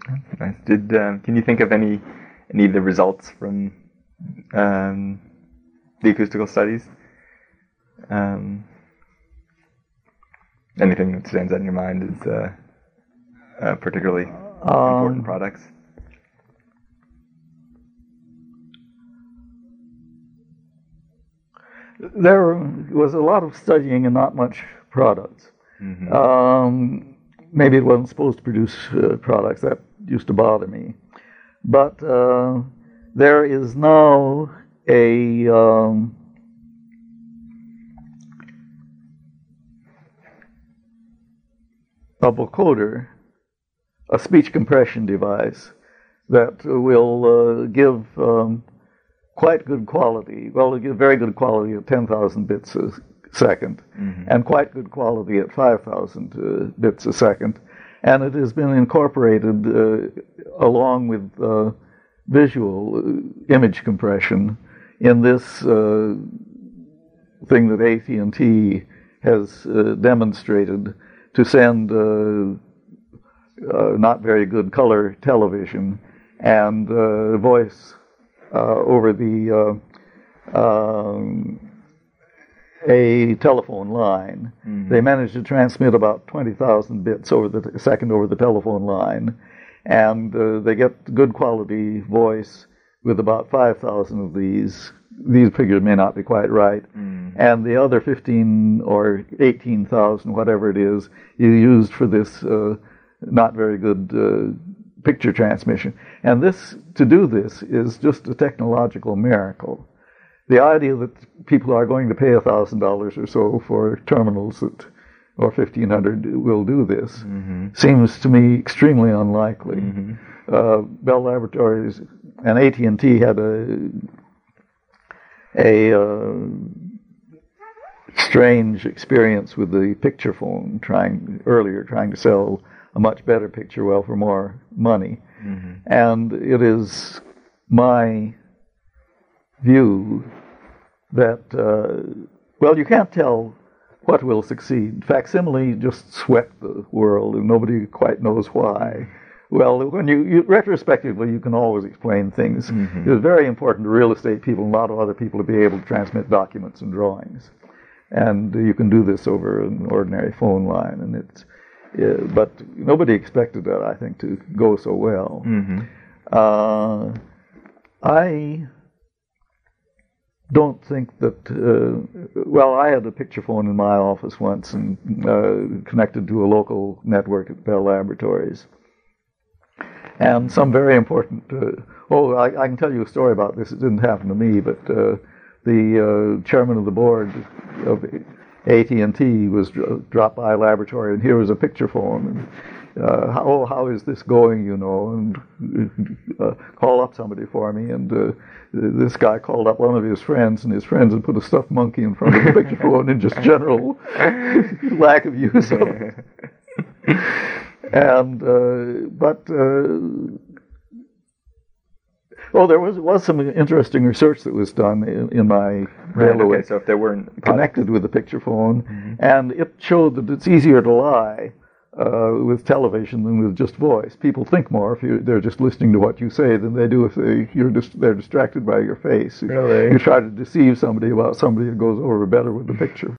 Nice. Can you think of any of the results from the acoustical studies? Anything that stands out in your mind as particularly important products? There was a lot of studying and not much products. Mm-hmm. Maybe it wasn't supposed to produce products. That used to bother me. But there is now a vocoder, a speech compression device that will give quite good quality. Well, it'll give very good quality at 10,000 bits a second, mm-hmm. and quite good quality at 5,000 bits a second. And it has been incorporated along with visual image compression in this thing that AT&T has demonstrated to send not very good color television and voice over the a telephone line. Mm-hmm. They managed to transmit about 20,000 bits over the second over the telephone line, and they get good quality voice with about 5,000 of these. These figures may not be quite right. Mm. And the other 15 or 18,000, whatever it is, you used for this not very good picture transmission. And to do this is just a technological miracle. The idea that people are going to pay $1,000 or so for terminals or $1,500 will do this, mm-hmm. seems to me extremely unlikely. Mm-hmm. Bell Laboratories and AT&T had a strange experience with the picture phone trying to sell a much better picture well for more money. Mm-hmm. And it is my view that you can't tell what will succeed. Facsimile just swept the world and nobody quite knows why. Well, when you retrospectively, you can always explain things. Mm-hmm. It was very important to real estate people and a lot of other people to be able to transmit documents and drawings. And you can do this over an ordinary phone line. And but nobody expected that, I think, to go so well. Mm-hmm. I don't think that... I had a picture phone in my office once and connected to a local network at Bell Laboratories. And some very important... I can tell you a story about this. It didn't happen to me, but the chairman of the board of AT&T was dropped by a laboratory, and here was a picture phone. And, how is this going, and call up somebody for me. And this guy called up one of his friends, and his friends had put a stuffed monkey in front of the picture phone in just general lack of use of it. And there was some interesting research that was done in my bailiwick. So if there weren't connected with the picture phone, mm-hmm. and it showed that it's easier to lie with television than with just voice. People think more if they're just listening to what you say than they do if they're distracted by your face. Really? You try to deceive somebody about somebody that goes over better with the picture.